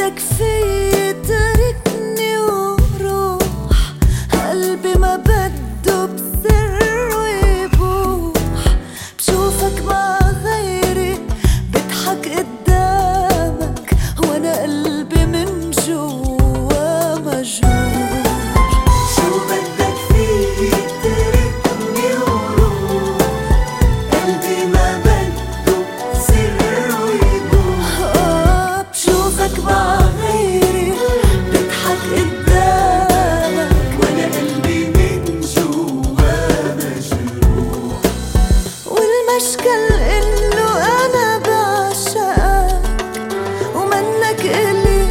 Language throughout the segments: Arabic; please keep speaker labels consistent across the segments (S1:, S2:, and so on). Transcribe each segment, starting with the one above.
S1: بدك في تركني وروح، قلبي ما بده بسر يبوح. بشوفك مع غيري بضحك قدامك، وانا قلبي من جوا مجروح.
S2: شو بدك في تركني وروح، قلبي ما بده بسر يبوح.
S1: بشوفك مع غيري بضحك قدامك،
S2: وانا قلبي من جوا مجروح.
S1: والمشكل انه انا بعشقك، ومنك الي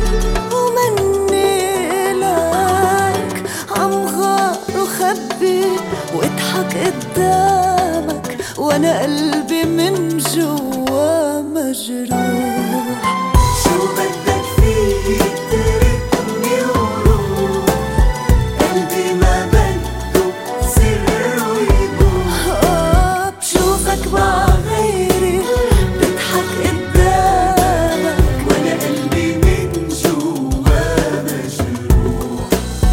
S1: ومني لك. عم غار وخبي واضحك قدامك، وانا قلبي من جوا مجروح.
S2: شو بدك في تركني وروح، قلبي ما بده بسر يبوح.
S1: بشوفك مع غيري بضحك قدامك،
S2: وانا قلبي من جوا مجروح.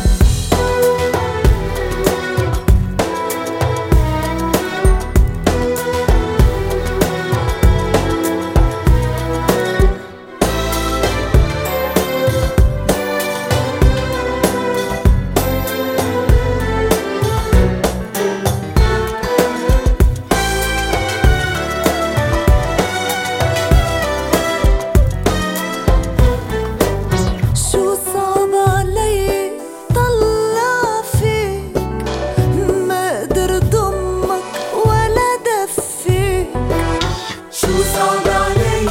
S1: شو صعب علي طلع فيك، ما قدر ضمك ولا دفيك.
S2: شو صعب علي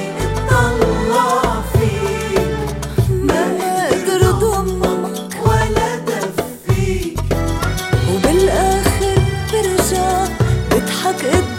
S2: اطلع فيك،
S1: ما قدر ضمك
S2: ولا دفيك.
S1: وبالاخر برجع بضحك